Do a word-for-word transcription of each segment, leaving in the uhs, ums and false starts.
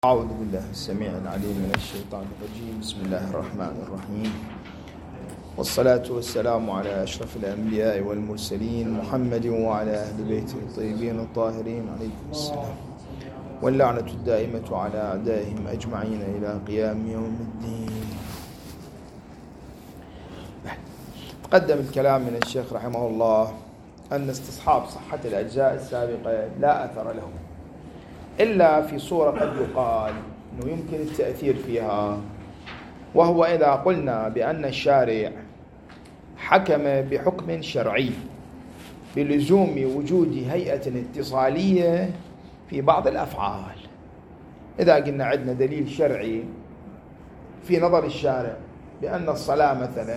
أعوذ بالله السميع العليم من الشيطان الرجيم. بسم الله الرحمن الرحيم، والصلاة والسلام على أشرف الأنبياء والمرسلين محمد وعلى أهل بيته الطيبين الطاهرين عليكم السلام، واللعنة الدائمة على أعدائهم أجمعين إلى قيام يوم الدين. تقدم الكلام من الشيخ رحمه الله أن استصحاب صحة الأجزاء السابقة لا أثر له إلا في صورة قد يقال أنه يمكن التأثير فيها، وهو إذا قلنا بأن الشارع حكم بحكم شرعي بلزوم وجود هيئة اتصالية في بعض الأفعال. إذا قلنا عندنا دليل شرعي في نظر الشارع بأن الصلاة مثلا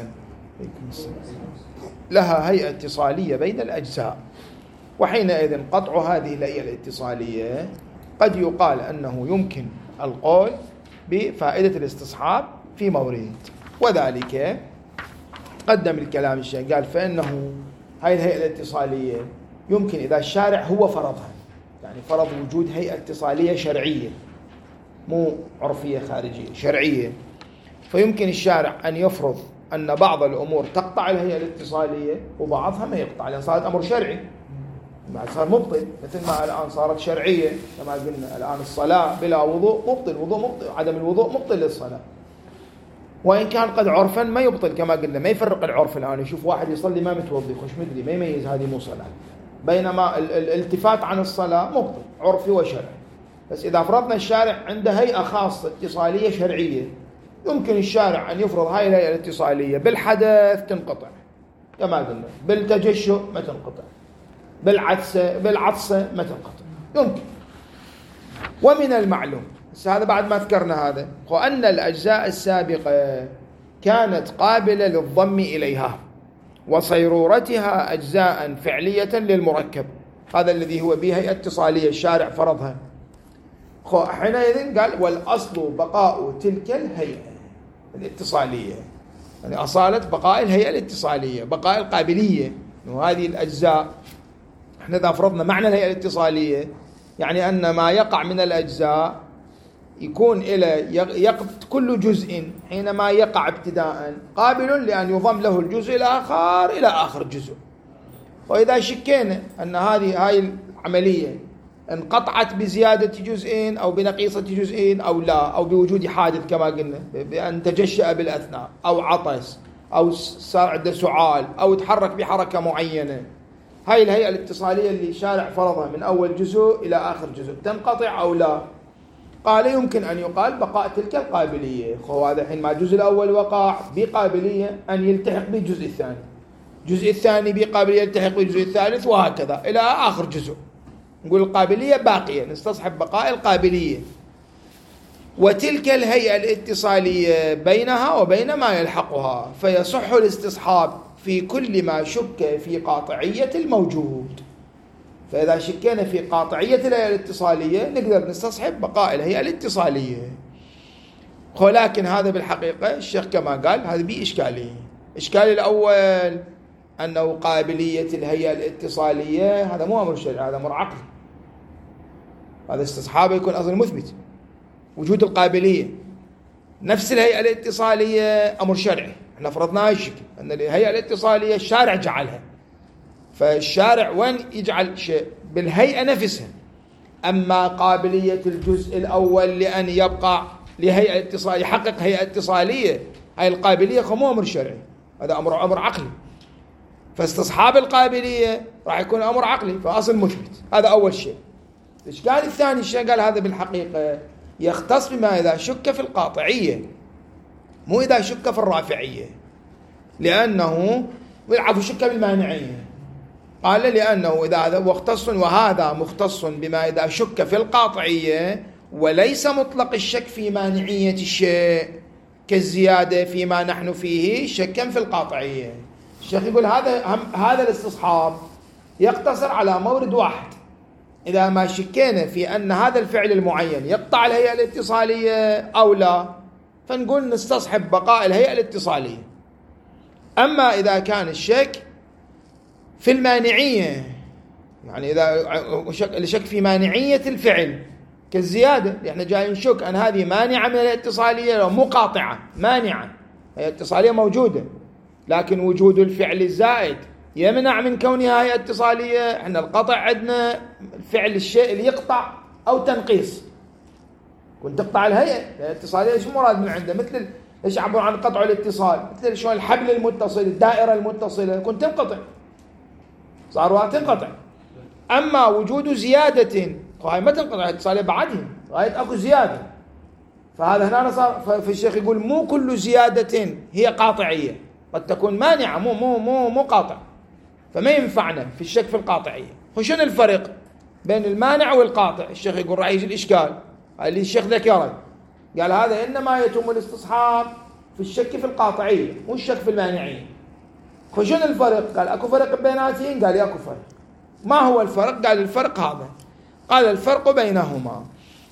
لها هيئة اتصالية بين الأجزاء، وحينئذ قطع هذه الهيئة الاتصالية قد يقال أنه يمكن القول بفائدة الاستصحاب في مورد. وذلك قدم الكلام الشيخ قال فإنه هذه الهيئة الاتصالية يمكن إذا الشارع هو فرضها، يعني فرض وجود هيئة اتصالية شرعية مو عرفية خارجية شرعية، فيمكن الشارع أن يفرض أن بعض الأمور تقطع الهيئة الاتصالية وبعضها ما يقطع، لأن صارت أمر شرعي بعد صار مبطل، مثل ما الآن صارت شرعية كما قلنا الآن الصلاة بلا وضوء مبطل، وضوء مبطل، عدم الوضوء مبطل للصلاة، وإن كان قد عرفا ما يبطل كما قلنا. ما يفرق العرف الآن، يشوف واحد يصلي ما متوضي خش مدري ما يميز هذه مو صلاة، بينما الالتفات عن الصلاة مبطل عرفي وشرعي. بس إذا فرضنا الشارع عنده هيئة خاصة اتصالية شرعية، يمكن الشارع أن يفرض هاي الهيئة الاتصالية بالحدث تنقطع كما قلنا، بالتجشؤ ما تنقطع، بالعطسة بالعطسة ما تنقطع يمكن. ومن المعلوم بس هذا بعد ما ذكرنا هذا هو أن الأجزاء السابقة كانت قابلة للضم إليها وصيرورتها أجزاء فعلية للمركب، هذا الذي هو به هيئة اتصالية الشارع فرضها. حينئذ قال والأصل بقاء تلك الهيئة الاتصالية، يعني أصالة بقاء الهيئة الاتصالية، بقاء القابلية، وهذه الأجزاء احنا إذا فرضنا معنى الهيئة الاتصالية يعني أن ما يقع من الأجزاء يكون إلى يقض كل جزء حينما يقع ابتداء قابل لأن يضم له الجزء الآخر إلى آخر جزء. وإذا شكينا أن هذه هاي العملية انقطعت بزيادة جزئين أو بنقيصة جزئين أو لا، أو بوجود حادث كما قلنا بأن تجشأ بالأثناء أو عطس أو صار عنده سعال أو تحرك بحركة معينة، هاي الهيئة الاتصالية اللي شارع فرضها من أول جزء إلى آخر جزء تنقطع أو لا؟ قال يمكن أن يقال بقاء تلك القابلية. هو هذا حين ما الجزء الأول وقع بقابلية أن يلتحق بالجزء الثاني، الجزء الثاني بقابلية يلتحق بالجزء الثالث وهكذا إلى آخر جزء، نقول القابلية باقية، نستصحب بقاء القابلية. وتلك الهيئة الاتصالية بينها وبين ما يلحقها، فيصح الاستصحاب في كل ما شك في قاطعية الموجود. فإذا شكينا في قاطعية الهيئة الاتصالية نقدر نستصحب بقاء الهيئة الاتصالية. ولكن هذا بالحقيقة الشيخ كما قال هذا بيه إشكالية. إشكال الأول أنه قابلية الهيئة الاتصالية هذا مو أمر شرعي، هذا أمر عقلي، هذا استصحابه يكون أصلا مثبت وجود القابلية. نفس الهيئة الاتصالية أمر شرعي احنا فرضناها الشكل أن الهيئة الاتصالية الشارع جعلها، فالشارع وين يجعل شيء بالهيئة نفسها. أما قابلية الجزء الأول لأن يبقى لهيئة اتصالية يحقق هيئة اتصالية، هاي القابلية مو أمر شرعي، هذا أمر أمر عقلي، فاستصحاب القابلية راح يكون أمر عقلي فأصل مثبت. هذا أول شيء. الإشكال الثاني الشيء قال هذا بالحقيقة يختص بما إذا شك في القاطعية مو إذا شك في الرافعية، لأنه يلعب شك بالمانعية. قال لأنه إذا هذا مختص وهذا مختص بما إذا شك في القاطعية وليس مطلق الشك في مانعية الشيء كالزيادة فيما نحن فيه شكا في القاطعية. الشيخ يقول هذا هذا الاستصحاب يقتصر على مورد واحد، إذا ما شكينا في أن هذا الفعل المعين يقطع الهيئة الاتصالية أو لا فنقول نستصحب بقاء الهيئة الاتصالية. أما إذا كان الشك في المانعية، يعني إذا الشك في مانعية الفعل كالزيادة. احنا جاي نشك أن هذه مانعة من الاتصالية لو مو قاطعة، مانعة. هي اتصالية موجودة، لكن وجود الفعل الزائد يمنع من كونها هي اتصالية. احنا القطع عندنا فعل الشيء اللي يقطع أو تنقيص. كنت تقطع الهيئة الاتصالية ايش مراد من عنده؟ مثل ايش عبر عن قطع الاتصال، مثل شلون الحبل المتصل، الدائرة المتصلة كنت تنقطع، صار وقت تنقطع. أما وجود زيادة هاي ما تنقطع الاتصالية بعدها، غاية أكو زيادة. فهذا هنا صار. فالشيخ يقول مو كل زيادة هي قاطعية، قد تكون مانعة مو مو مو مو قاطع، فما ينفعنا في الشك في القاطعية. وشنو الفرق بين المانع والقاطع؟ الشيخ يقول راح يجي الإشكال اللي الشيخ ذكره، قال هذا إنما يتم الاستصحاب في الشك في القاطعية مو الشك في المانعية. فشنو الفرق؟ قال أكو فرق بيناتهم، قال أكو فرق. ما هو الفرق؟ قال الفرق هذا، قال الفرق بينهما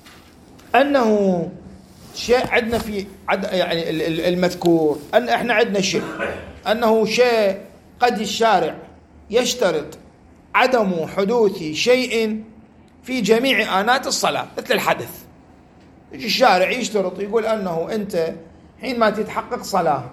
أنه شيء عندنا في عد يعني المذكور أن إحنا عندنا شيء أنه شيء قد الشارع يشترط عدم حدوث شيء في جميع آنات الصلاة، مثل الحدث. الشارع يشترط يقول أنه أنت حينما تتحقق صلاة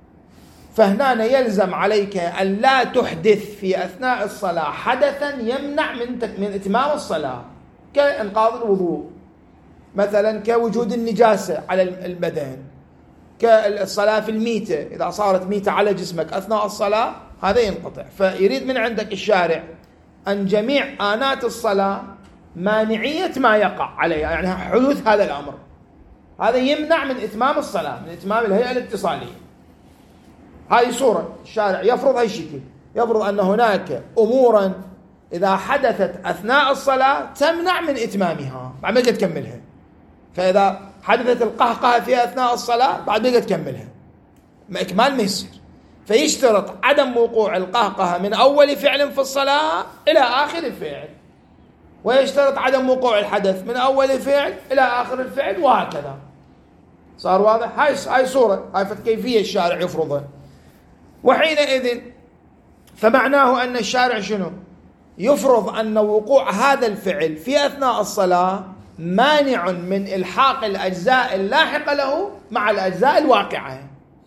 فهنا يلزم عليك أن لا تحدث في أثناء الصلاة حدثا يمنع من من إتمام الصلاة، كإنقاض الوضوء مثلا، كوجود النجاسة على البدن، كالصلاة في الميتة، إذا صارت ميتة على جسمك أثناء الصلاة هذا ينقطع. فيريد من عندك الشارع أن جميع آنات الصلاة مانعية ما يقع عليها، يعني حدوث هذا الأمر، هذا يمنع من إتمام الصلاة، من إتمام الهيئة الاتصالية. هذه صورة الشارع يفرض هاي الشكل، يفرض أن هناك أمورا إذا حدثت أثناء الصلاة تمنع من إتمامها بعد ما تكملها. فإذا حدثت القهقهة في أثناء الصلاة بعد ما تكملها، ما إكمال ما يصير. فيشترط عدم وقوع القهقهة من أول فعل في الصلاة إلى آخر الفعل، ويشترط عدم وقوع الحدث من أول الفعل إلى آخر الفعل، وهكذا. صار واضح؟ هاي هاي صورة، هاي كيفية الشارع يفرضها. وحينئذ فمعناه أن الشارع شنو؟ يفرض أن وقوع هذا الفعل في أثناء الصلاة مانع من إلحاق الأجزاء اللاحقة له مع الأجزاء الواقعة.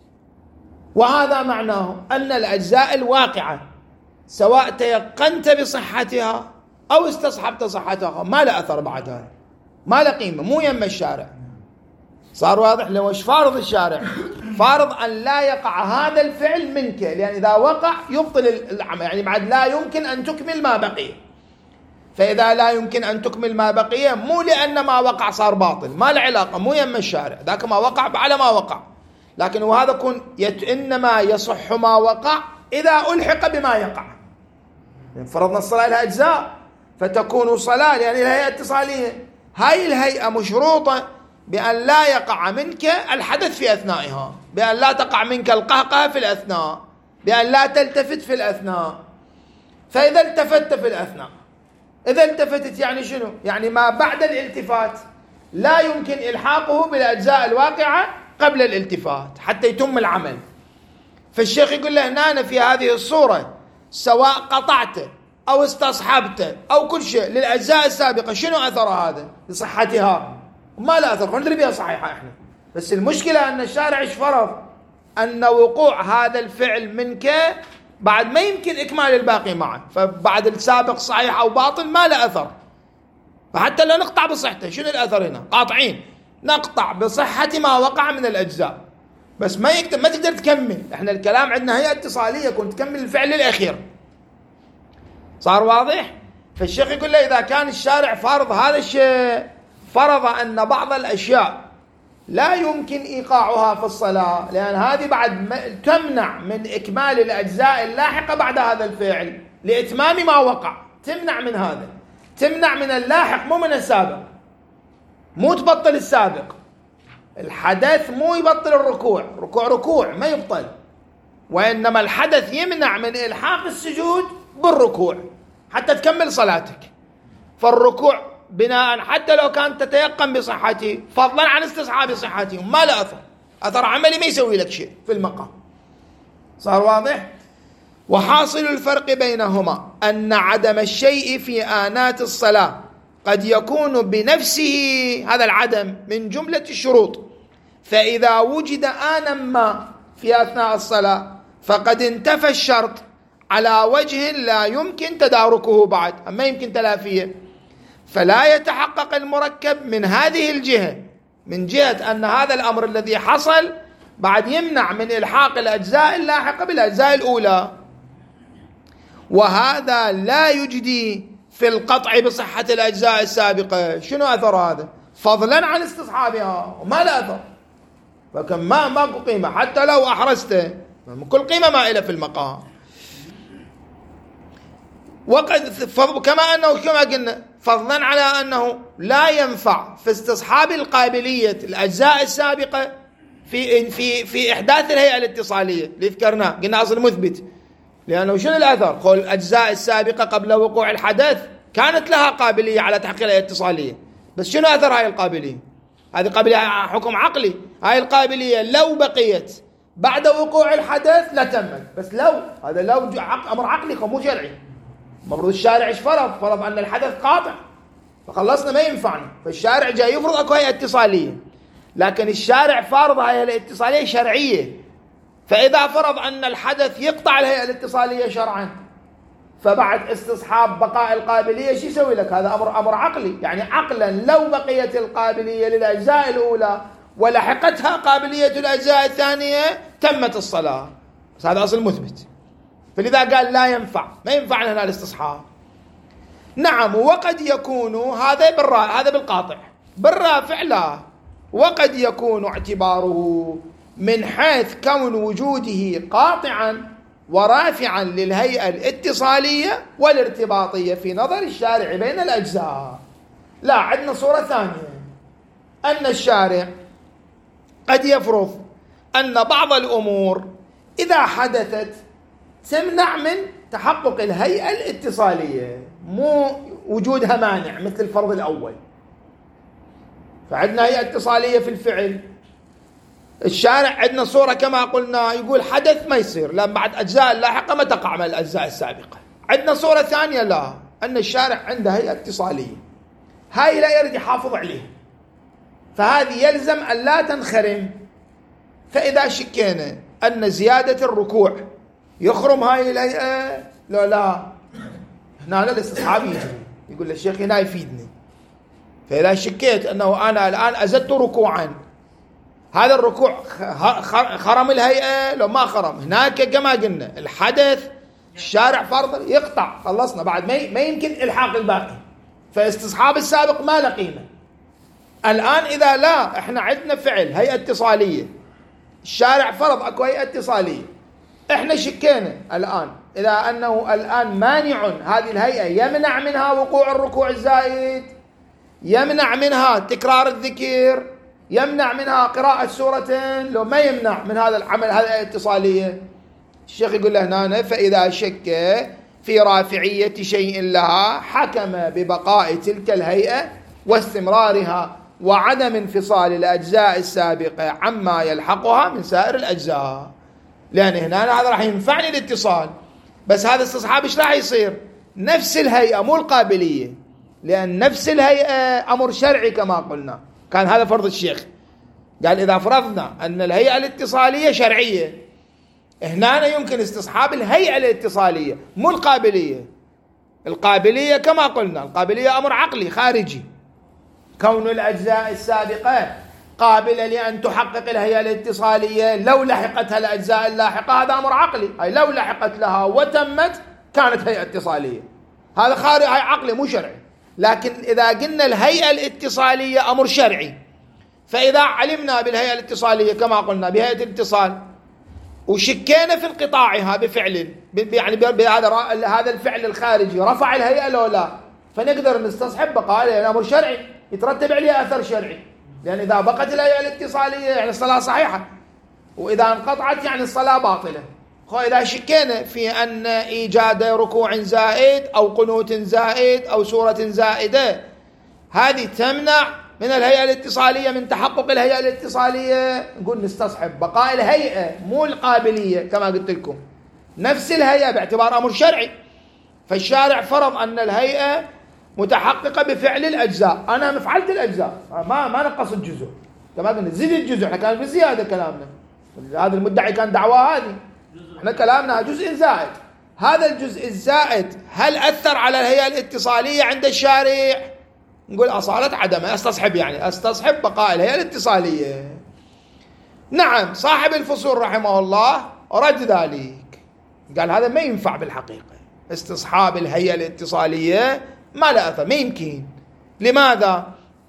وهذا معناه أن الأجزاء الواقعة سواء تيقنت بصحتها أو استصحبت صحتها ما لا أثر بعد هذا، ما لا قيمة، مو يم الشارع. صار واضح؟ لو ايش فارض الشارع؟ فارض أن لا يقع هذا الفعل منك، لأن إذا وقع يبطل العمل، يعني بعد لا يمكن أن تكمل ما بقي. فإذا لا يمكن أن تكمل ما بقي مو لأن ما وقع صار باطل، ما له علاقة، مو يم الشارع، ذاك ما وقع على ما وقع. لكن وهذا كن يت... إنما يصح ما وقع إذا ألحق بما يقع. فرضنا الصلاة لها أجزاء فتكون صلاة لأن يعني الهيئة اتصالية، هاي الهيئة مشروطة بأن لا يقع منك الحدث في أثنائها، بأن لا تقع منك القهقه في الأثناء، بأن لا تلتفت في الأثناء. فإذا التفت في الأثناء، إذا التفتت يعني شنو؟ يعني ما بعد الالتفات لا يمكن إلحاقه بالأجزاء الواقعة قبل الالتفات حتى يتم العمل. فالشيخ يقول له هنا في هذه الصورة سواء قطعت أو استصحبت أو كل شيء للأجزاء السابقة، شنو أثر هذا لصحتها؟ ما لا أثر، ندري بها صحيحة إحنا. بس المشكلة أن الشارع فرض أن وقوع هذا الفعل منك بعد ما يمكن إكمال الباقي معه، فبعد السابق صحيح أو باطل ما له أثر. فحتى لو نقطع بصحته شنو الأثر هنا؟ قاطعين نقطع بصحة ما وقع من الأجزاء، بس ما يقدر ما تقدر تكمل. إحنا الكلام عندنا هيئة اتصالية، كنت تكمل الفعل الأخير. صار واضح؟ فالشيخ يقول له إذا كان الشارع فرض هذا الشيء، فرض أن بعض الأشياء لا يمكن إيقاعها في الصلاة لأن هذه بعد تمنع من إكمال الأجزاء اللاحقة بعد هذا الفعل لإتمام ما وقع، تمنع من هذا، تمنع من اللاحق مو من السابق، مو تبطل السابق. الحدث مو يبطل الركوع، ركوع ركوع ما يبطل، وإنما الحدث يمنع من إلحاق السجود بالركوع حتى تكمل صلاتك. فالركوع بناء حتى لو كانت تتيقن بصحته فضلا عن استصحاب صحته ما له أثر، أثر عملي ما يسوي لك شيء في المقام. صار واضح؟ وحاصل الفرق بينهما أن عدم الشيء في آنات الصلاة قد يكون بنفسه هذا العدم من جملة الشروط، فإذا وجد آنا ما في أثناء الصلاة فقد انتفى الشرط على وجه لا يمكن تداركه بعد، أما يمكن تلافيه، فلا يتحقق المركب من هذه الجهة، من جهة أن هذا الأمر الذي حصل بعد يمنع من إلحاق الأجزاء اللاحقة بالأجزاء الأولى، وهذا لا يجدي في القطع بصحة الأجزاء السابقة. شنو أثر هذا؟ فضلا عن استصحابها، وما لا أثر، فكم ما ماكو قيمة حتى لو أحرزته، كل قيمة مائلة في المقام. وقد كما أنه كما قلنا فضلا على أنه لا ينفع في استصحاب القابلية الأجزاء السابقة في في في إحداث الهيئة الاتصالية اللي ذكرناه، قلنا أصل مثبت، لأنه شنو الأثر؟ قول الأجزاء السابقة قبل وقوع الحدث كانت لها قابلية على تحقيق الهيئة الاتصالية، بس شنو أثر هاي القابلية؟ هذه قابلية حكم عقلي، هاي القابلية لو بقيت بعد وقوع الحدث لتمت، بس لو هذا لو أمر عقلي مو شرعي. مفروض الشارع ايش فرض؟ فرض أن الحدث قاطع، فخلصنا ما ينفعنا، فالشارع جاي يفرض اكو هيئة اتصالية، لكن الشارع فارض هيئة الاتصالية شرعية، فإذا فرض أن الحدث يقطع الهيئة الاتصالية شرعا، فبعد استصحاب بقاء القابلية شو يسوي لك؟ هذا أمر أمر عقلي، يعني عقلا لو بقيت القابلية للأجزاء الأولى ولحقتها قابلية الأجزاء الثانية تمت الصلاة، بس هذا أصل مثبت، فلذا قال لا ينفع، ما ينفع لنا الاستصحاب. نعم، وقد يكون هذا بالرا هذا بالقاطع، بالرافع لا، وقد يكون اعتباره من حيث كون وجوده قاطعا ورافعا للهيئة الاتصالية والارتباطية في نظر الشارع بين الأجزاء. لا، عندنا صورة ثانية، أن الشارع قد يفرض أن بعض الأمور إذا حدثت تمنع من تحقق الهيئة الاتصالية، مو وجودها مانع مثل الفرض الأول. فعندنا هيئة اتصالية في الفعل، الشارع عندنا صورة كما قلنا يقول حدث ما يصير لأن بعد أجزاء لاحقة ما تقع من الأجزاء السابقة. عندنا صورة ثانية لا، أن الشارع عنده هيئة اتصالية، هاي لا يريد يحافظ عليها، فهذه يلزم أن لا تنخرم. فإذا شكينا أن زيادة الركوع يخرم هاي الهيئة، لا لا هنا الاستصحاب يجي يقول للشيخ هنا يفيدني. فإذا شكيت أنه أنا الآن أزدت ركوعا، هذا الركوع خرم الهيئة لو ما خرم، هناك كما قلنا الحدث الشارع فرض يقطع، خلصنا بعد ما يمكن إلحاق الباقي، فاستصحاب السابق ما له قيمة. الآن إذا لا احنا عندنا فعل هيئة اتصالية، الشارع فرض اكو هيئة اتصالية، احنا شكينا الآن إذا أنه الآن مانع هذه الهيئة يمنع منها وقوع الركوع الزائد، يمنع منها تكرار الذكر، يمنع منها قراءة سورتين، لو ما يمنع من هذا العمل هذه الهيئة الاتصالية، الشيخ يقول له هنا فإذا شك في رافعية شيء لها حكم ببقاء تلك الهيئة واستمرارها وعدم انفصال الأجزاء السابقة عما يلحقها من سائر الأجزاء. لأن هنا هذا راح ينفعني الاتصال، بس هذا استصحاب ايش راح يصير؟ نفس الهيئة مو القابلية، لأن نفس الهيئة أمر شرعي كما قلنا، كان هذا فرض الشيخ، قال إذا فرضنا أن الهيئة الاتصالية شرعية، هنا يمكن استصحاب الهيئة الاتصالية مو القابلية. القابلية كما قلنا القابلية أمر عقلي خارجي، كون الأجزاء السابقة قابلة لأن تحقق الهيئة الاتصالية لو لحقتها الأجزاء اللاحقة، هذا أمر عقلي، أي لو لحقت لها وتمت كانت هيئة اتصالية، هذا خارج، هاي عقلي مو شرعي. لكن إذا قلنا الهيئة الاتصالية أمر شرعي، فإذا علمنا بالهيئة الاتصالية كما قلنا بهيئة الاتصال وشكينا في انقطاعها بفعل، يعني بهذا هذا الفعل الخارجي رفع الهيئة لو لا، فنقدر نستصحب بقاء، لأن أمر شرعي يترتب عليه أثر شرعي، لأن إذا بقت الهيئة الاتصالية يعني الصلاة صحيحة، وإذا انقطعت يعني الصلاة باطلة. إذا شكينا في أن إيجاد ركوع زائد أو قنوت زائد أو سورة زائدة هذه تمنع من الهيئة الاتصالية من تحقق الهيئة الاتصالية، نقول نستصحب بقاء الهيئة مو القابلية كما قلت لكم، نفس الهيئة باعتبار أمر شرعي، فالشارع فرض أن الهيئة متحققة بفعل الأجزاء. أنا فعلت الأجزاء، ما ما نقص الجزء، كما قلنا زيد الجزء، احنا كان في زيادة كلامنا، هذا المدعي كان دعوة هذه، احنا كلامنا جزء زائد. هذا الجزء الزائد هل أثر على الهيئة الاتصالية عند الشارع؟ نقول أصالة عدمه، استصحب يعني استصحب بقاء الهيئة الاتصالية. نعم صاحب الفصول رحمه الله رد ذلك، قال هذا ما ينفع بالحقيقة، استصحاب الهيئة الاتصالية ما له أثر، ما يمكن. لماذا؟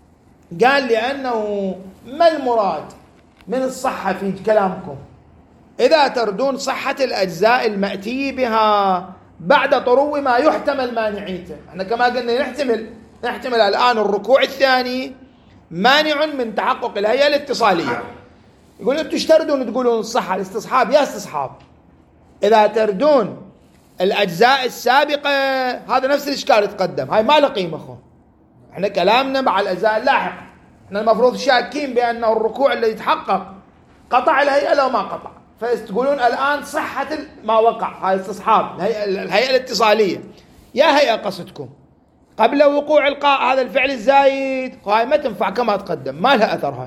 قال لأنه ما المراد من الصحة في كلامكم؟ إذا تردون صحة الأجزاء المأتي بها بعد طرو ما يحتمل مانعيته. احنا كما قلنا نحتمل نحتمل الآن الركوع الثاني مانع من تحقق الهيئة الاتصالية. يقول انتم تردون تقولون الصحة الاستصحاب، يا استصحاب إذا تردون الأجزاء السابقة هذا نفس الإشكال يتقدم، هاي ما له قيمة أخو. احنا كلامنا مع الأجزاء اللاحقة، احنا المفروض شاكين بأنه الركوع اللي يتحقق قطع الهيئة لو ما قطع، فتقولون الآن صحة ما وقع، هاي استصحاب الهيئة, الهيئة الاتصالية. يا هيئة قصدكم قبل وقوع القاء هذا الفعل الزايد، هاي ما تنفع كما تقدم، ما لها أثر. هاي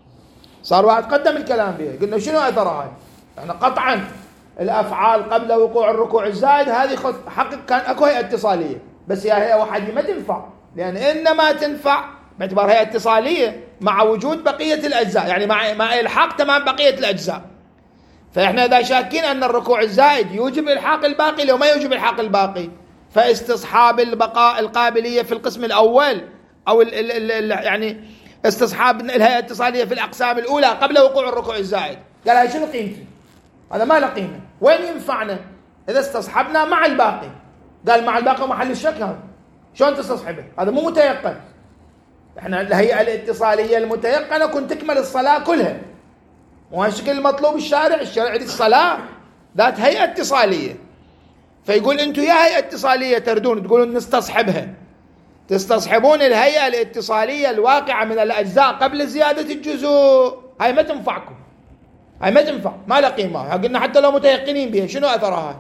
صار واحد قدم الكلام بها، قلنا شنو أثرها هاي؟ احنا قطعا الأفعال قبل وقوع الركوع الزائد هذه حقق كان أكو هيئة اتصالية، بس يا هيئة وحدي ما تنفع، لأن إنما تنفع باعتبار هيئة اتصالية مع وجود بقية الأجزاء، يعني مع مع إلحاق تمام بقية الأجزاء. فإحنا إذا شاكين أن الركوع الزائد يوجب إلحاق الباقي لو ما يوجب إلحاق الباقي، فاستصحاب البقاء القابلية في القسم الأول أو ال ال ال يعني استصحاب الهيئة الاتصالية في الأقسام الأولى قبل وقوع الركوع الزائد، قال هاي شنو قيمته؟ هذا ما له قيمة. وين ينفعنا؟ إذا استصحبنا مع الباقي. قال مع الباقي محل الشك، هذا شلون تستصحبه؟ هذا مو متيقن. احنا الهيئة الاتصالية المتيقنة كنت تكمل الصلاة كلها، وهالشكل المطلوب الشارع، الشارع يريد الصلاة ذات هيئة اتصالية. فيقول انتم يا هيئة اتصالية تردون تقولون نستصحبها، تستصحبون الهيئة الاتصالية الواقعة من الأجزاء قبل زيادة الجزء، هاي ما تنفعكم، هاي ما تنفع، ما لها قيمة. قلنا حتى لو متيقنين بها شنو أثرها؟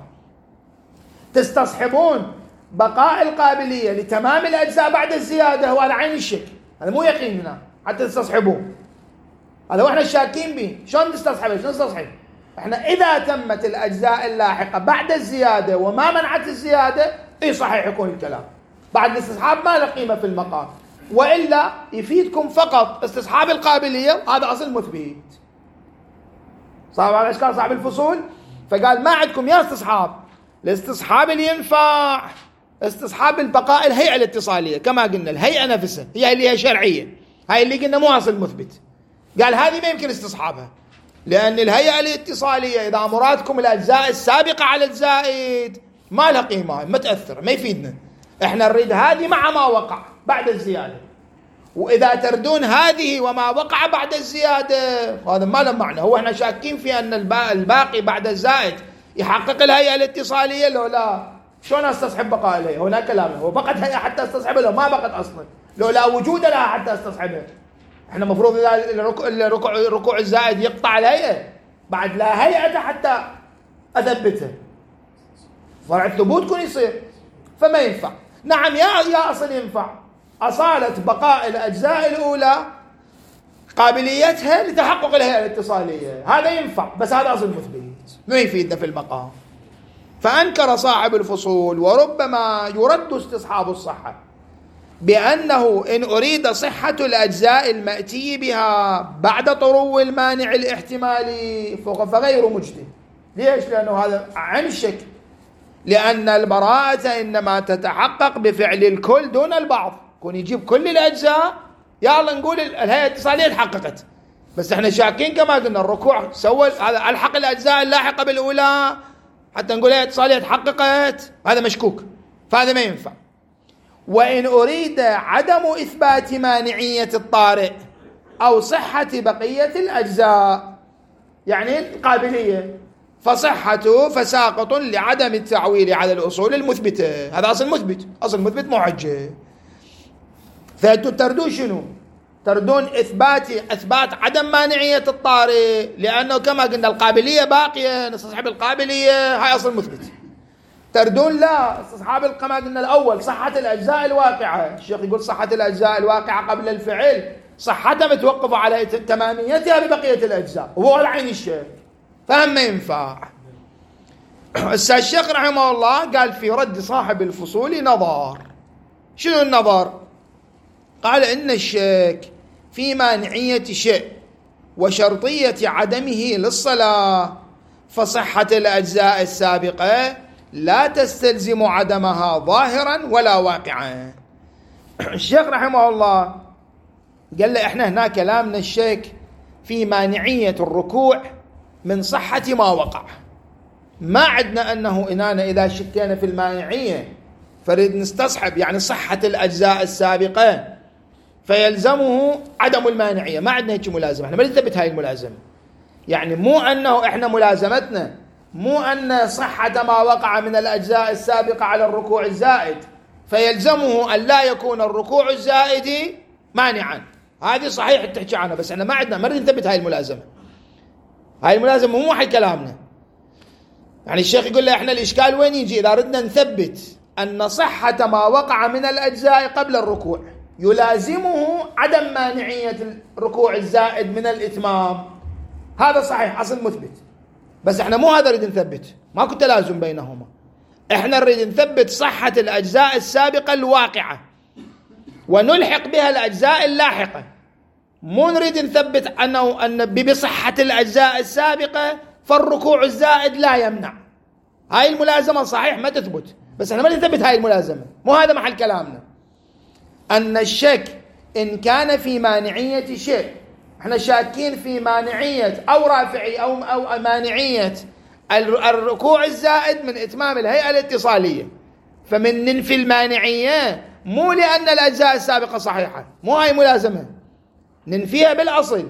تستصحبون بقاء القابلية لتمام الأجزاء بعد الزيادة، هو على عين الشك، هذا مو يقين هنا حتى تستصحبوه، هذا واحنا شاكين به. شلون تستصحبه؟ شلون تستصحب؟ احنا إذا تمت الأجزاء اللاحقة بعد الزيادة وما منعت الزيادة، اي صحيح يكون الكلام بعد الاستصحاب ما له قيمة في المقام، وإلا يفيدكم فقط استصحاب القابلية، هذا أصل مثبت. صار على اشكال صاحب الفصول، فقال ما عندكم يا استصحاب، الاستصحاب اللي ينفع استصحاب البقاء الهيئة الاتصالية، كما قلنا الهيئة نفسها هي اللي هي شرعية، هاي اللي قلنا مو اصل مثبت. قال هذه ما يمكن استصحابها، لأن الهيئة الاتصالية إذا مرادكم الأجزاء السابقة على الزائد ما لها قيمة، ما تأثر، ما يفيدنا. احنا نريد هذه مع ما وقع بعد الزيادة، وإذا تردون هذه وما وقع بعد الزيادة هذا ما له معنى. هو احنا شاكين في أن الباقي بعد الزائد يحقق الهيئة الاتصالية لو لا، شلون استصحب بقاء الهيئة؟ هنا كلامه، هو بقت هيئة حتى استصحبها لو ما بقت أصلا، لو لا وجود لها حتى استصحبها. احنا مفروض إذا الركوع الركوع الزائد يقطع الهيئة، بعد لا هيئة حتى أثبتها، فرع الثبوت كون يصير، فما ينفع. نعم يا يا أصل ينفع أصالة بقاء الأجزاء الأولى قابليتها لتحقق الهيئة الاتصالية، هذا ينفع، بس هذا أصل مثبت ما يفيدنا في المقام. فأنكر صاحب الفصول وربما يرد استصحاب الصحة بأنه إن أريد صحة الأجزاء المأتي بها بعد طرو المانع الاحتمالي فغير مجدي. ليش؟ لأنه هذا عن الشك، لأن البراءة إنما تتحقق بفعل الكل دون البعض. كون يجيب كل الأجزاء يلا نقول الهيئة الاتصالية تحققت، بس احنا شاكين كما قلنا الركوع سوى هذا ألحق الأجزاء اللاحقة بالأولى حتى نقول الهيئة الاتصالية تحققت، هذا مشكوك، فهذا ما ينفع. وإن أريد عدم إثبات مانعية الطارئ أو صحة بقية الأجزاء يعني القابلية، فصحته فساقط لعدم التعويل على الأصول المثبتة، هذا أصل مثبت، أصل مثبت محجة. فأنتوا تردون شنو؟ تردون إثبات إثبات عدم مانعية الطارئ، لأنه كما قلنا القابلية باقية، نستصحب القابلية، هاي أصل مثبت. تردون لا، استصحاب القمع قلنا الأول صحة الأجزاء الواقعة، الشيخ يقول صحة الأجزاء الواقعة قبل الفعل صحتها متوقفة على تماميتها ببقية الأجزاء، وهو العين الشيخ، فهم ما ينفع. الشيخ رحمه الله قال في رد صاحب الفصول نظر. شنو النظر؟ قال إن الشك في مانعية شيء وشرطية عدمه للصلاة، فصحة الأجزاء السابقة لا تستلزم عدمها ظاهرا ولا واقعا. الشيخ رحمه الله قال له احنا هنا كلامنا الشك في مانعية الركوع من صحة ما وقع، ما عندنا أنه إننا إذا شكينا في المانعية فريد نستصحب يعني صحة الأجزاء السابقة فيلزمه عدم المانعية، ما عندنا هيك ملازمة، احنا ما نثبت هاي الملازمة. يعني مو أنه احنا ملازمتنا مو أن صحة ما وقع من الأجزاء السابقة على الركوع الزائد فيلزمه أن لا يكون الركوع الزائد مانعا، هذه صحيح تحكي عنها، بس احنا ما عندنا ما نثبت هاي الملازمة. هاي الملازمة مو حي كلامنا. يعني الشيخ يقول له احنا الإشكال وين يجي؟ إذا ردنا نثبت أن صحة ما وقع من الأجزاء قبل الركوع يلازمه عدم مانعية الركوع الزائد من الإتمام، هذا صحيح أصل مثبت، بس احنا مو هذا نريد نثبت، ماكو تلازم بينهما، احنا نريد نثبت صحة الأجزاء السابقة الواقعة ونلحق بها الأجزاء اللاحقة، مو نريد نثبت أنه أن بصحة الأجزاء السابقة فالركوع الزائد لا يمنع. هاي الملازمة صحيح ما تثبت، بس احنا ما نثبت هاي الملازمة، مو هذا محل كلامنا. أن الشك إن كان في مانعية شيء، احنا شاكين في مانعية أو رافعي أو, أو مانعية الركوع الزائد من إتمام الهيئة الاتصالية، فمن ننفي المانعية مو لأن الأجزاء السابقة صحيحة، مو هاي ملازمة، ننفيها بالأصل.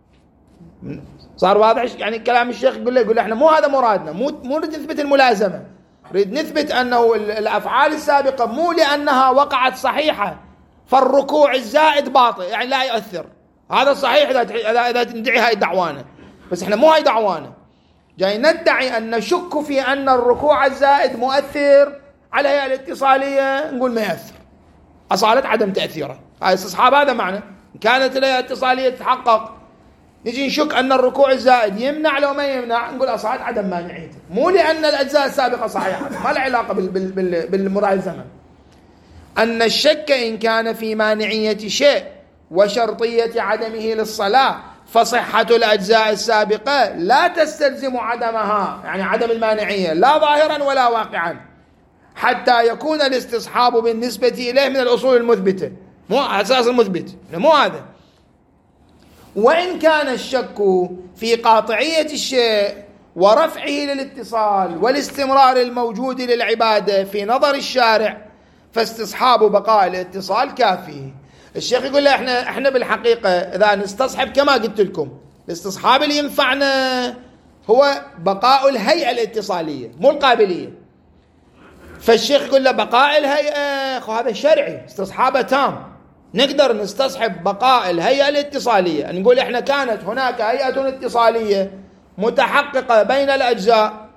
صار واضح يعني كلام الشيخ؟ يقول له يقول احنا مو هذا مرادنا، مو مو نريد نثبت الملازمة، نريد نثبت أنه الأفعال السابقة مو لأنها وقعت صحيحة فالركوع الزائد باطل يعني لا يؤثر، هذا صحيح إذا إذا إذا تدعي هاي دعوانا، بس احنا مو هاي دعوانا، جاي ندعي أن نشك في أن الركوع الزائد مؤثر على الهيئة الاتصالية، نقول ما يأثر، أصالة عدم تأثيره. هاي استصحاب هذا معنى، إن كانت الهيئة الاتصالية تتحقق نجي نشك أن الركوع الزائد يمنع لو ما يمنع، نقول أصالة عدم مانعيته، مو لأن الأجزاء السابقة صحيحة، ما له علاقة بالملازمة. أن الشك إن كان في مانعية شيء وشرطية عدمه للصلاة فصحة الأجزاء السابقة لا تستلزم عدمها، يعني عدم المانعية لا ظاهرا ولا واقعا، حتى يكون الاستصحاب بالنسبة إليه من الأصول المثبتة، مو أساس المثبت، مو هذا. وإن كان الشك في قاطعية الشيء ورفعه للاتصال والاستمرار الموجود للعبادة في نظر الشارع فاستصحاب بقاء الاتصال كافي. الشيخ يقول له احنا احنا بالحقيقة إذا نستصحب كما قلت لكم الاستصحاب اللي ينفعنا هو بقاء الهيئة الاتصالية مو القابلية. فالشيخ يقول له بقاء الهيئة هذا شرعي، استصحابه تام، نقدر نستصحب بقاء الهيئة الاتصالية، نقول احنا كانت هناك هيئة اتصالية متحققة بين الأجزاء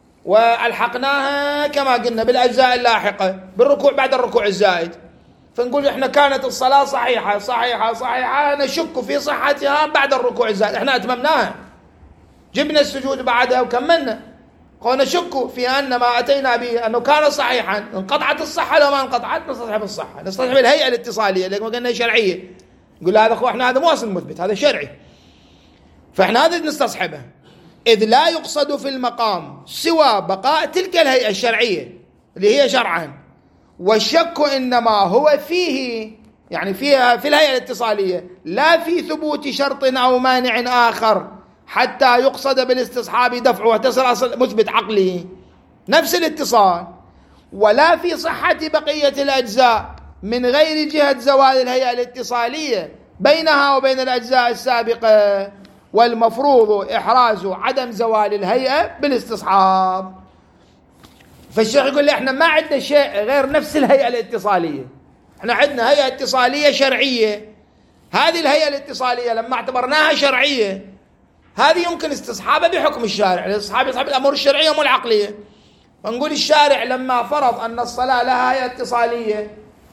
والحقناها كما قلنا بالأجزاء اللاحقة بالركوع بعد الركوع الزائد، فنقول احنا كانت الصلاة صحيحة صحيحة صحيحة نشك في صحتها بعد الركوع الزائد، احنا أتممناها جبنا السجود بعدها وكملنا، ونشك في أن ما أتينا به أنه كان صحيحا، انقطعت الصحة لو ما انقطعت نستصحب الصحة، نستصحب الهيئة الاتصالية اللي قلنا شرعية، نقول هذا أخو احنا هذا مو أصل مثبت هذا شرعي، فاحنا هذا نستصحبه، إذ لا يقصد في المقام سوى بقاء تلك الهيئة الشرعية اللي هي شرعا، والشك إنما هو فيه يعني فيها في الهيئة الاتصالية لا في ثبوت شرط أو مانع آخر حتى يقصد بالاستصحاب دفعه وتصل أصل مثبت عقلي نفس الاتصال، ولا في صحة بقية الأجزاء من غير جهة زوال الهيئة الاتصالية بينها وبين الأجزاء السابقة، والمفروض إحراز عدم زوال الهيئة بالاستصحاب. فالشيخ يقول لي احنا ما عندنا شيء غير نفس الهيئة الاتصالية، احنا عندنا هيئة اتصالية شرعية، هذه الهيئة الاتصالية لما اعتبرناها شرعية هذه يمكن استصحابها بحكم الشارع، الاستصحاب يصحب الأمور الشرعية مو العقلية، فنقول الشارع لما فرض أن الصلاة لها هيئة اتصالية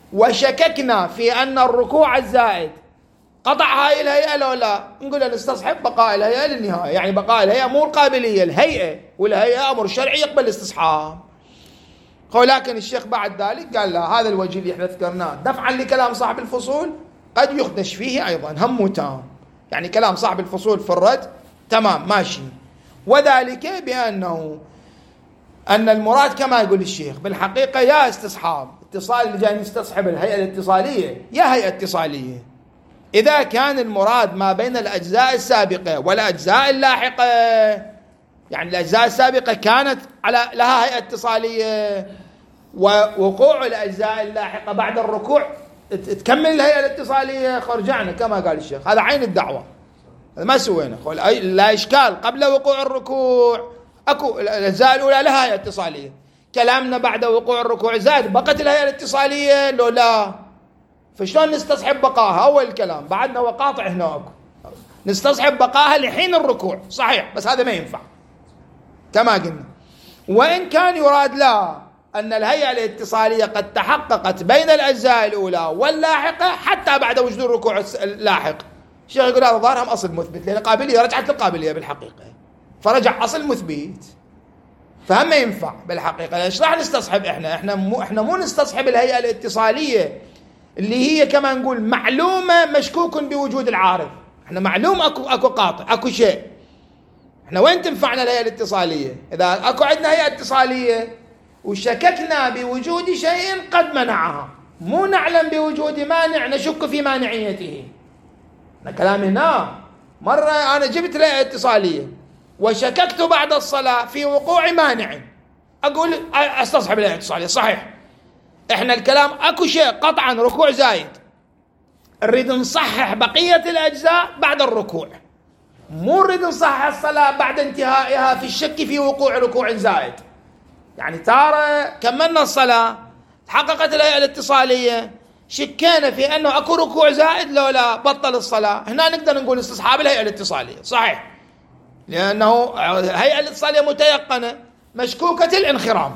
وشككنا في أن الركوع الزائد قطع هاي الهيئة لو لا، نقول نستصحب بقاء الهيئة للنهاية. يعني بقاء الهيئة مو القابلية، الهيئة، والهيئة أمر شرعي يقبل الاستصحاب. ولكن الشيخ بعد ذلك قال لا، هذا الوجه اللي احنا ذكرناه دفعا لكلام صاحب الفصول قد يخدش فيه أيضا، هم تام. يعني كلام صاحب الفصول في الرد تمام ماشي، وذلك بأنه أن المراد كما يقول الشيخ بالحقيقة يا استصحاب اتصال اللي جاي نستصحب الهيئة الاتصالية يا هيئة اتصالية. إذا كان المراد ما بين الأجزاء السابقة والأجزاء اللاحقة، يعني الأجزاء السابقة كانت على لها هيئة اتصالية، ووقوع الأجزاء اللاحقة بعد الركوع تكمل الهيئة الاتصالية، خرجعنا كما قال الشيخ. هذا عين الدعوة، هذا ما سوينا. لا إشكال، قبل وقوع الركوع أكو الأجزاء الأولى لها هيئة اتصالية، كلامنا بعد وقوع الركوع زاد بقت الهيئة الاتصالية لو لا، فشلون نستصحب بقاها؟ أول الكلام بعدنا وقاطع هناك نستصحب بقاها لحين الركوع، صحيح، بس هذا ما ينفع كما قلنا. وإن كان يراد لا، أن الهيئة الاتصالية قد تحققت بين الأجزاء الأولى واللاحقة حتى بعد وجود الركوع اللاحق. الشيخ يقول هذا ظاهرهم أصل مثبت، لأن القابلية رجعت للقابلية بالحقيقة، فرجع أصل مثبت، فهم ما ينفع بالحقيقة. ايش راح نستصحب احنا؟ احنا مو احنا مو نستصحب الهيئة الاتصالية اللي هي كما نقول معلومة مشكوك بوجود العارض. احنا معلوم اكو اكو قاطع، اكو شيء. احنا وين تنفعنا الهيئة الاتصالية؟ اذا اكو عندنا هيئة اتصالية وشككنا بوجود شيء قد منعها، مو نعلم بوجود مانع نشك في مانعيته. انا كلامي هنا مرة انا جبت الهيئة الاتصالية وشككت بعد الصلاة في وقوع مانع، أقول أستصحب الهيئة الاتصالية، صحيح. إحنا الكلام أكو شيء قطعا ركوع زايد، نريد نصحح بقية الأجزاء بعد الركوع، مو نريد نصحح الصلاة بعد انتهائها في الشك في وقوع ركوع زائد. يعني تارة كملنا الصلاة تحققت الهيئة الاتصالية، شكينا في أنه أكو ركوع زائد لو لا بطل الصلاة، هنا نقدر نقول استصحاب الهيئة الاتصالية، صحيح، لأنه هيئة الاتصالية متيقنة مشكوكة الانخرام.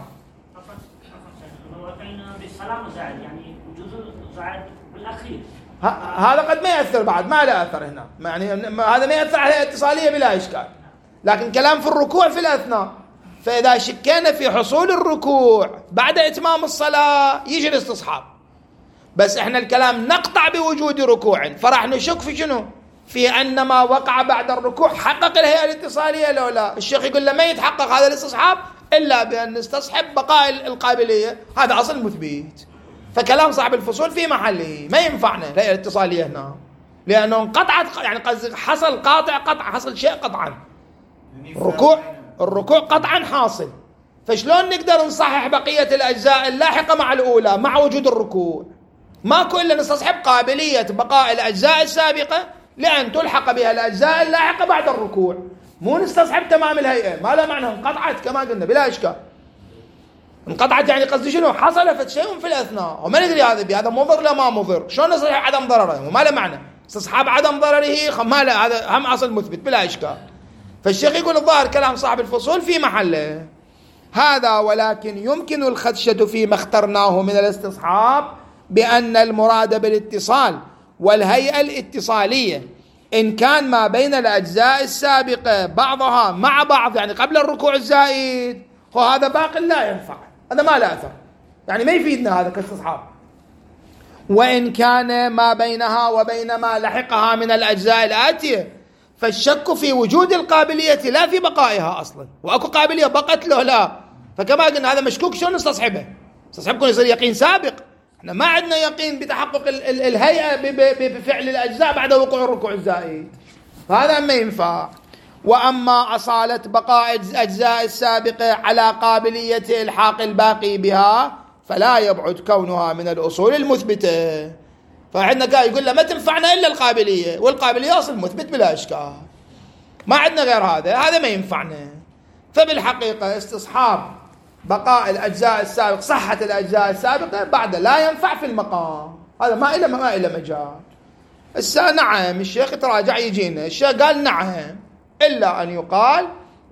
يعني وجود زائد بالأخير هذا قد ما يأثر، بعد ما له أثر هنا، يعني هذا ما يأثر على الهيئة الاتصالية بلا إشكال، لكن كلام في الركوع في الأثناء. فإذا شكينا في حصول الركوع بعد إتمام الصلاة يجي الاستصحاب، بس إحنا الكلام نقطع بوجود ركوع، فراح نشك في شنو؟ في أن ما وقع بعد الركوع حقق الهيئة الاتصالية لو لا. الشيخ يقول لما يتحقق هذا الاستصحاب إلا بأن نستصحب بقاء القابلية، هذا أصل مثبت. فكلام صاحب الفصول في محله، ما ينفعنا الهيئة الاتصالية هنا، لأنه انقطعت، يعني حصل قاطع قطع، حصل شيء قطعا، الركوع الركوع قطعا حاصل، فشلون نقدر نصحح بقية الأجزاء اللاحقة مع الأولى مع وجود الركوع؟ ماكو إلا نستصحب قابلية بقاء الأجزاء السابقة لأن تلحق بها الأجزاء اللاحقة بعد الركوع، مو نستصحب تمام الهيئة، ما له معنى، انقطعت كما قلنا بلا إشكال. انقطعت يعني قصدي شنو؟ حصل شيء في الأثناء وما ندري هذا بهذا مضر لا ما مضر، شلون نصحح عدم ضرره؟ وما له معنى، استصحاب عدم ضرره ما له، هذا هم أصل مثبت بلا إشكال. فالشيخ يقول الظاهر كلام صاحب الفصول في محله هذا، ولكن يمكن الخدشة فيما اخترناه من الاستصحاب بأن المراد بالاتصال والهيئة الاتصالية إن كان ما بين الأجزاء السابقة بعضها مع بعض، يعني قبل الركوع الزائد، وهذا باق لا ينفع، هذا ما له أثر، يعني ما يفيدنا هذا كاستصحاب. وإن كان ما بينها وبين ما لحقها من الأجزاء الآتية، فالشك في وجود القابلية لا في بقائها أصلا، وأكو قابلية بقت له لا، فكما قلنا هذا مشكوك، شلون نستصحبه؟ نستصحبه يصير يقين سابق، احنا ما عندنا يقين بتحقق ال ال الهيئة بفعل الأجزاء بعد وقوع الركوع الزائد، فهذا ما ينفع. وأما أصالة بقاء أجزاء السابقة على قابلية إلحاق الباقي بها فلا يبعد كونها من الأصول المثبتة. فعندنا قال يقول له ما تنفعنا إلا القابلية، والقابلية أصل مثبت بلا إشكال، ما عندنا غير هذا، هذا ما ينفعنا. فبالحقيقة استصحاب بقاء الأجزاء السابقة، صحة الأجزاء السابقة بعد لا ينفع في المقام، هذا ما إلا ما إلا مجال. السا نعم الشيخ تراجع يجينا، الشيخ قال نعم، إلا أن يقال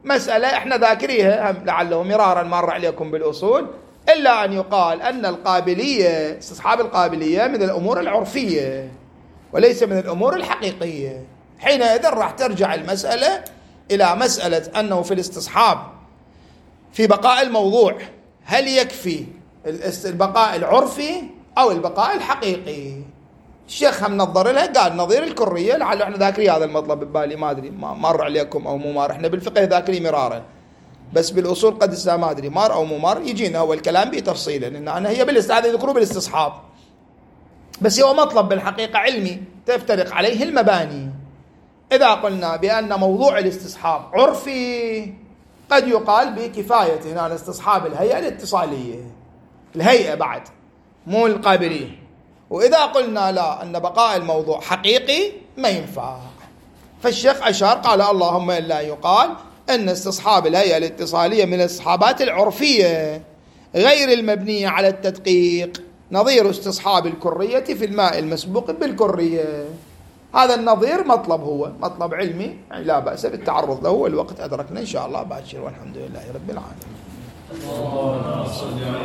مسألة احنا ذاكريها لعله مرارا مر عليكم بالأصول، إلا أن يقال أن القابلية، استصحاب القابلية من الأمور العرفية وليس من الأمور الحقيقية. حينئذ راح ترجع المسألة إلى مسألة أنه في الاستصحاب في بقاء الموضوع هل يكفي البقاء العرفي أو البقاء الحقيقي. الشيخ هم نظر لها قال نظير الكرية، لعله احنا ذاكري هذا المطلب ببالي، ما أدري مر عليكم أو مو مار، احنا بالفقه ذاكري مرارا، بس بالأصول قد اسا ما أدري مار أو مو مار، يجينا هو الكلام به تفصيلا، لأن أنا هي بالاستعادة يذكروا بالاستصحاب، بس هو مطلب بالحقيقة علمي تفترق عليه المباني. إذا قلنا بأن موضوع الاستصحاب عرفي قد يقال بكفاية هنا الاستصحاب الهيئة الاتصالية، الهيئة بعد مو القابلية. وإذا قلنا لا أن بقاء الموضوع حقيقي ما ينفع. فالشيخ أشار قال اللهم إلا يقال أن استصحاب الهيئة الاتصالية من الاستصحابات العرفية غير المبنية على التدقيق، نظير استصحاب الكرية في الماء المسبوق بالكرية. هذا النظير مطلب هو مطلب علمي لا بأس بالتعرض له، والوقت أدركنا إن شاء الله باكر، والحمد لله رب العالمين.